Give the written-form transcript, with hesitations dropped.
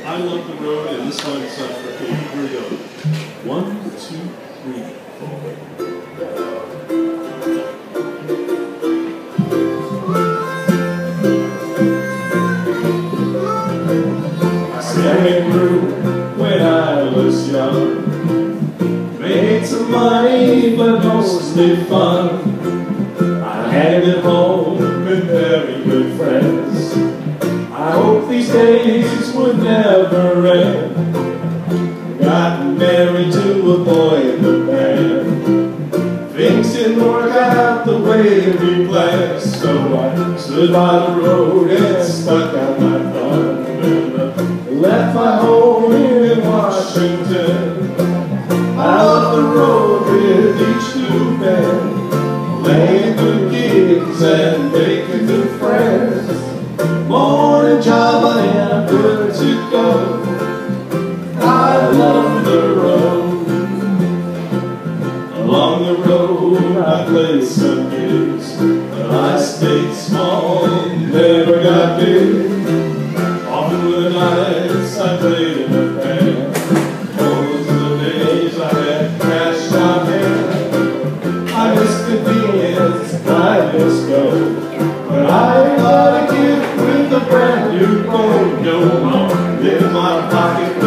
I Love the Road, and this one's for Kate. Here we go. 1, 2, 3, 4. I sang it through when I was young. Made some money, but mostly fun. I had it home with very good friends. I hope these days would never end. Got married to a boy in the band. Things didn't work out the way we planned, so I stood by the road and stuck out my thumb and left my home in Washington. I love the road with each new band, playing good gigs and making good friends. Morning job and I'm good to go. I love the road. Along the road I played some gigs, but I stayed small, never got big. Often the nights I played in a band. Those were the days I had cash on hand. I miss convenience, I miss go, but I got a gift with a brand new phone. No more in my pocket.